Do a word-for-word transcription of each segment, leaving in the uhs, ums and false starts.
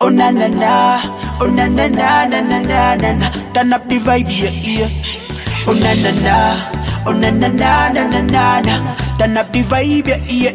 Oh na na na, oh na na na na na na na. Turn up the vibe, yeah yeah. Oh na na na, oh na na na na na na na. Turn up the vibe, yeah yeah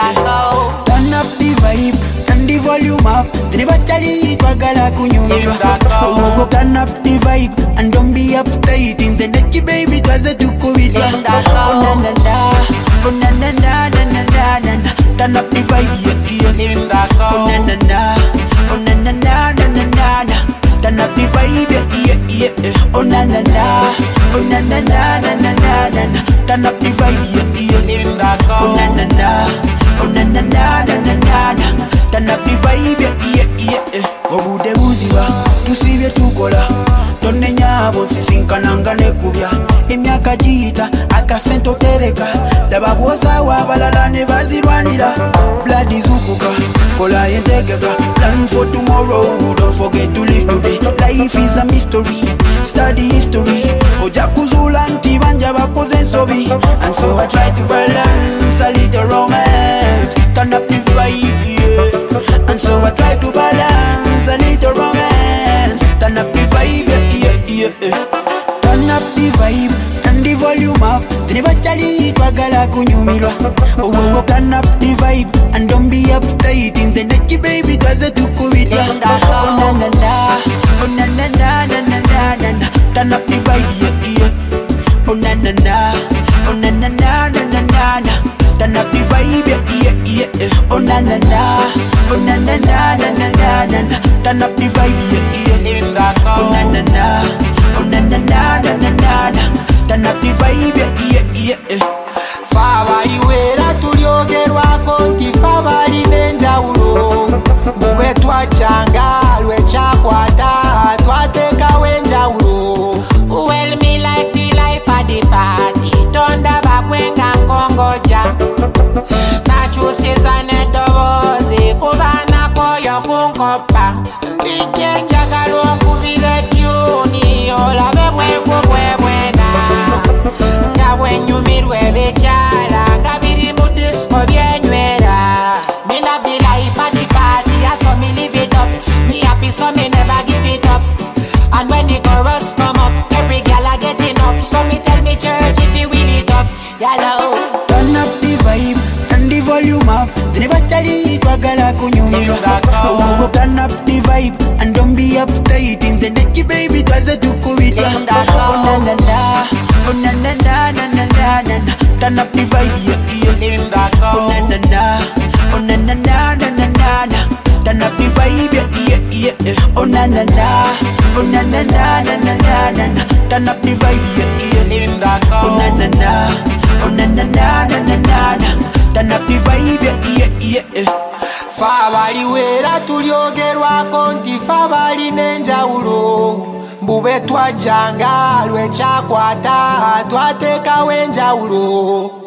yeah. Turn up the vibe, turn the volume up. Tinibachali twagala kunyumira. Oh, turn up the vibe and don't be uptight. In the neck, baby, twaze tukubira. Oh na na na, oh na na na na na na na. Turn up the vibe, yeah yeah. Oh na na na, oh na na na na na na na. Turn up the vibe, yeah yeah yeah. Oh na na na, oh na na na na na na na. Turn up the vibe, yeah yeah. Oh na na na, oh na na na na na na na. Turn up the vibe, yeah yeah yeah. Obude buziba, tusibye tukola. Tonenya abo sisinkananga nekubya. Emyaka jiyita akasento tereka. Laba bwoza wabalala ne bazirwanira. Blood izukuka, kola yentegeka. Plan for tomorrow, don't forget to live today. Life is a mystery, study history. Oja kuzula nti banja bakoze ensobi. And so I try to balance a little romance. Turn up the vibe, yeah. And so I try to balance a little romance. Turn up the vibe, yeah, yeah, yeah. Turn up the vibe and the volume up. Tinibachali twagala kunyumirwa. Oh, oh, oh. Turn up the vibe and don't be uptight. In the neck, baby, twaze tukubira. Oh na na na, oh na na na na na na na. Turn up the vibe, yeah yeah. Oh na na na, oh na na na na na na na. Turn up the vibe, yeah yeah yeah. Oh na na na, oh na na na na na na na. Turn up the vibe, yeah yeah. Oh na na na, oh na na na na na na na. Turn up the vibe, yeah yeah yeah. Fabali wera tulyogerwa konti fabali nenjawulo. Mube twachanga lwe chakwata twateka wenjawulo. Well, me like the life of the party. Tonda bakwenga kongoja. Nachusisa nedobozi kubana koyo kunkopa. Ndijenja kalo kubile tuni olabe bwengu bwebwena. Nga bwenyumirwe bechara nga biri mu disco byenywera. Me love the life of the party, I saw me live it up. Me happy so me never give it up. And when the chorus come up, every gal a getting up. So me tell me church if you will it up, yalla. Turn up the vibe and the volume up. Tinibachali twagala kunyumirwa. Oh, oh, turn up the vibe and don't be uptight. In the neck, baby, twaze tukubira. Oh na na na, oh na na na na na na na. Turn up the vibe, yeah yeah. Oh na na na, oh na na na na na na na. Turn up the vibe, yeah yeah yeah. Oh na na na, oh na na na na na na na. Turn up the vibe, yeah yeah. Oh na na na, oh na na na na na na na. Turn up the vibe, yeah yeah yeah. Fabali wera tulyogerwa konti fabali nenjawulo. Mbube twajanga lwe chakwata twateka wenjawulo.